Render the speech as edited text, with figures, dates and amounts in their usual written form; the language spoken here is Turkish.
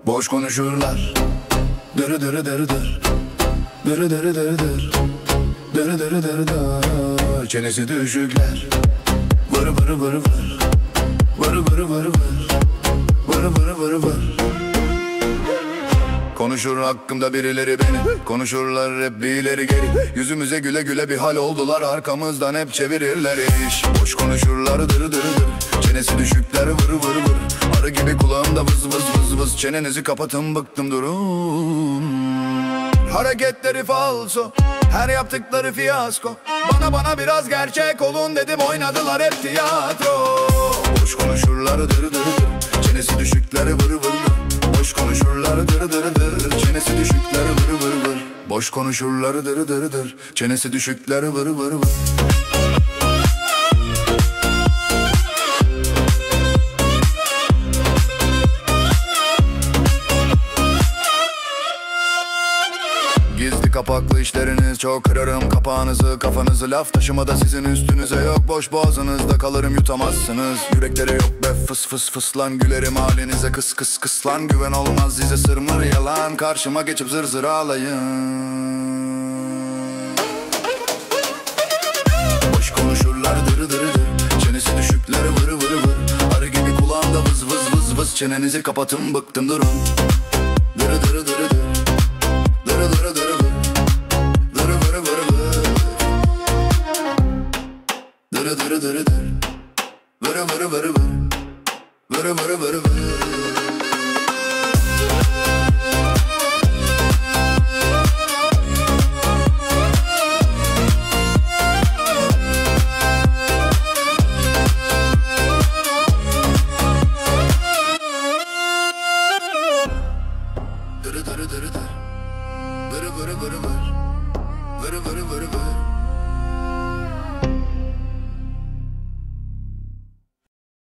Boş konuşurlar. Dırı dırı dırı dır. Dırı dırı dırı dır. Dırı dırı dırı dır. Çenesi düşükler. Vırı vırı vırı vır. Vırı vırı vırı vır. Vırı vırı vırı vır. Konuşur hakkımda birileri beni, konuşurlar hep bir ileri geri. Yüzümüze güle güle bir hal oldular, arkamızdan hep çevirirler iş. Boş konuşurlar dırı dırı dır. Çenesi düşükler vırı vırı vır. Arı gibi kulağımda vız vız vız vız. Çenenizi kapatın bıktım durun. Hareketleri falso, her yaptıkları fiyasko. Bana biraz gerçek olun dedim, oynadılar hep tiyatro. Boş konuşurlar dırı dırı dır. Çenesi düşükler vırı vırı vır. Boş konuşurlar dırı dırı dır. Çenesi düşükler vırı vırı vır. Boş konuşurlar dırı dırı dır. Çenesi düşükler vırı vırı vır. Gizli kapaklı işleriniz çok, kırarım kapağınızı, kafanızı. Laf taşımada sizin üstünüze yok. Boş boğazınızda kalırım, yutamazsınız. Yürekleri yok be fıs fıs fıs lan. Gülerim halinize kıs kıs kıs lan. Güven olmaz size, sırmır yalan. Karşıma geçip zır zır ağlayın. Boş konuşurlar dırı dırı dır. Çenesi düşükler vırı vırı vır. Arı gibi kulağımda vız vız vız vız. Çenenizi kapatın bıktım durun. Dırı dırı dırı dır. Dırı dırı dırı dır. Dırı vırı vırı vır. Dırı dırı dırı dır. Vırı vırı vırı vır. Vırı vırı vırı vır. Dırı dırı dırı dır. Vırı vırı vırı vır. Vırı vırı vırı vır.